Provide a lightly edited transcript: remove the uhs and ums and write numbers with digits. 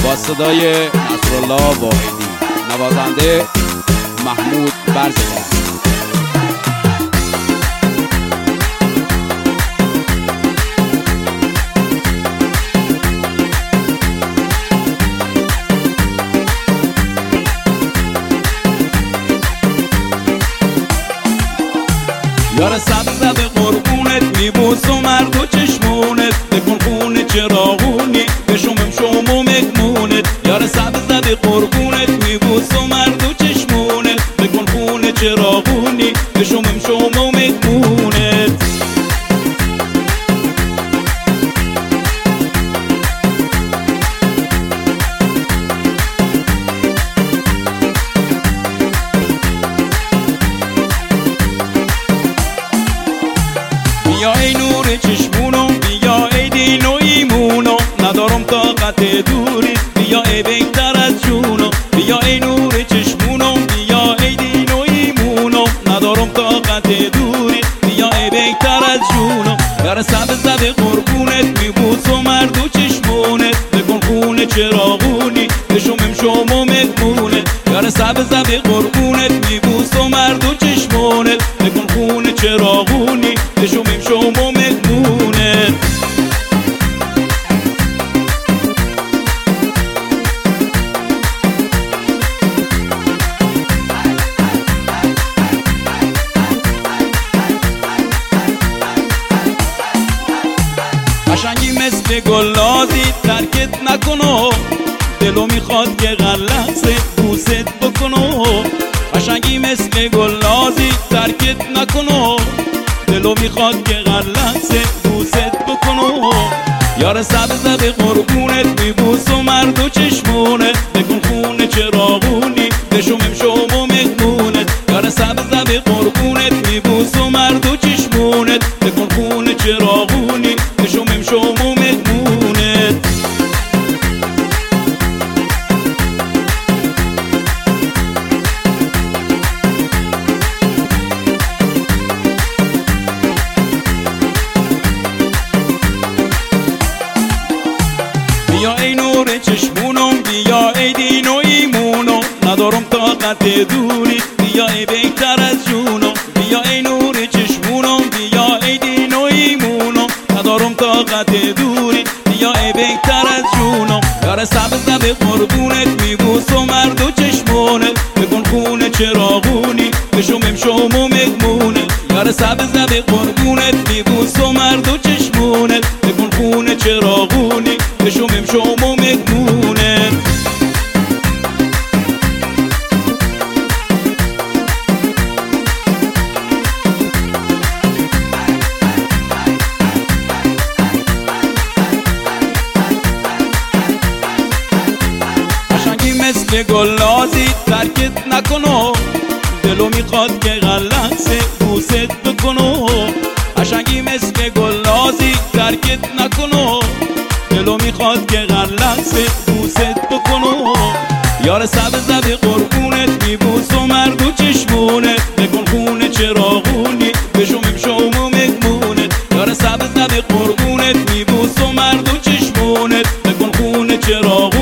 با صدای نصرالله واحدی، نوازنده محمود برزگر. یار سبزه به قربونت میبوس و مرد و چشمونت بکن خونه چراغونی بشومم شوم و مهمونت. یار سبزه به قربونت میبوس و مرد و چشمونت بکن خونه چراغونی بشومم شوم و مهمونت. بیا ای نور چشمونو، بیا ای دین و ایمونو، ندارم طاقت دوری، بیا ای بهتر از جونو. بیا ای نور چشمونو، بیا ای دین و ایمونو، ندارم طاقت دوری، بیا ای بهتر از جونو. یار سبزه به قربونت میبوس و مرد و چشمونت بکن خونه چراغونی بشومم شوم و مهمونت. یار سبزه به قربونت میبوس و مرد و چشمونت بکن خونه چراغونی بشومم شوم و مهمونت. قشنگی مثل گلازی ترکت نکنو، دلو میخواد که غلطه بوست بکنو. قشنگی مثل گلازی ترکت نکنو، دلو میخواد که غلطه بوست بکنو. یار سبزه به قربونت میبوس و مرد و چشمونت بکن خونه چراغونی بشومم شوم و مهمونت. یار سبزه به قربونت میبوس و مرد و چشمونت بکن خونه چراغونی بشومم شوم و مهمونت. بیا ای نور چشمونم، بیا ای دین و ایمونو، ندارم طاقت دوری، بیا ای بهتر از جونو. بیا ای نور چشمونم، بیا ای دین و ایمونو، ندارم طاقت دوری، بیا ای بهتر از جونو. یار سبزه به قربونت میبوس و مرد و چشمونت بکن خونه چراغونی بشومم شوم و مهمونت. یار سبزه به قربونت میبوس و مرد و چشمونت بکن خونه چراغونی بشومم شوم و مهمونت. قشنگی مثل گلازی ترکت نکنو، دلو میخواد که غلطه بوست بکنو. قشنگی مثل گلازی ترکت نکنو، دلو میخواد که غلطه بوست بکنو. یار سبزه به قربونت میبوس و مرد و چشمونت بکن خونه چراغونی بشومم شوم و مهمونت. یار سبزه به قربونت میبوس و مرد و چشمونت بکن خونه چراغونی